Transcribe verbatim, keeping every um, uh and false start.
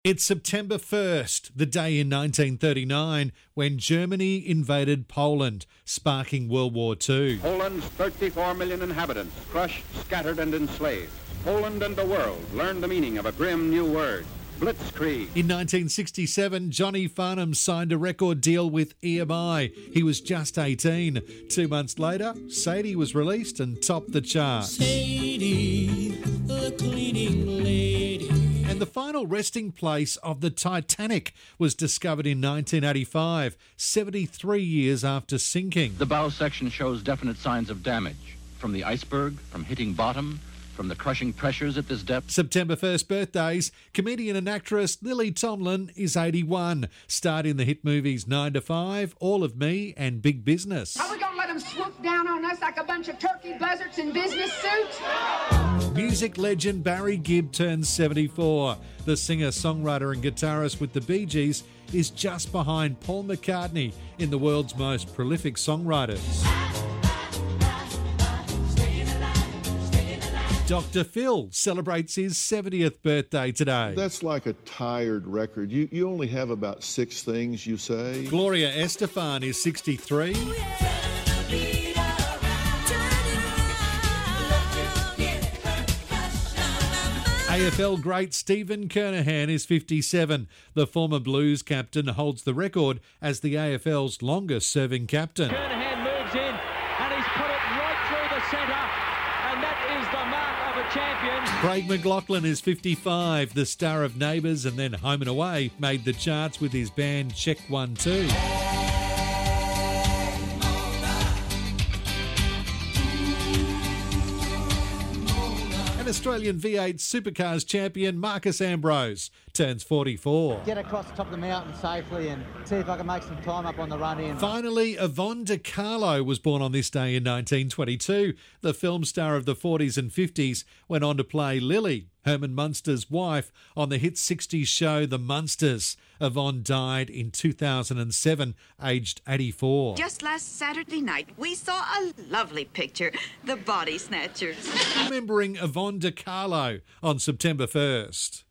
It's September first, the day in nineteen thirty-nine when Germany invaded Poland, sparking World War Two. Poland's thirty-four million inhabitants, crushed, scattered and enslaved. Poland and the world learned the meaning of a grim new word, blitzkrieg. In nineteen sixty-seven, Johnny Farnham signed a record deal with E M I. He was just eighteen. Two months later, Sadie was released and topped the chart. Sadie, the cleaning lady. And the final resting place of the Titanic was discovered in nineteen eighty-five, seventy-three years after sinking. The bow section shows definite signs of damage from the iceberg, from hitting bottom, from the crushing pressures at this depth. September first birthdays. Comedian and actress Lily Tomlin is eighty-one. Starred in the hit movies nine to five, All of Me and Big Business. Are we going to let them swoop down on us like a bunch of turkey buzzards in business suits? Music legend Barry Gibb turns seventy-four. The singer, songwriter and guitarist with the Bee Gees is just behind Paul McCartney in the world's most prolific songwriters. Doctor Phil celebrates his seventieth birthday today. That's like a tired record. You you only have about six things you say. Gloria Estefan is sixty-three. A F L great Stephen Kernahan is fifty-seven. The former Blues captain holds the record as the A F L's longest-serving captain. Kernahan moves in and he's put it right through the centre, and that is the mark of a champion. Craig McLachlan is fifty-five. The star of Neighbours and then Home and Away made the charts with his band Check One Two. And Australian V eight Supercars champion Marcus Ambrose turns forty-four. Get across the top of the mountain safely and see if I can make some time up on the run in. Finally, Yvonne De Carlo was born on this day in nineteen twenty-two. The film star of the forties and fifties went on to play Lily, Herman Munster's wife, on the hit sixties show The Munsters. Yvonne died in two thousand seven, aged eighty-four. Just last Saturday night, we saw a lovely picture, The Body Snatchers. Remembering Yvonne De Carlo on September first.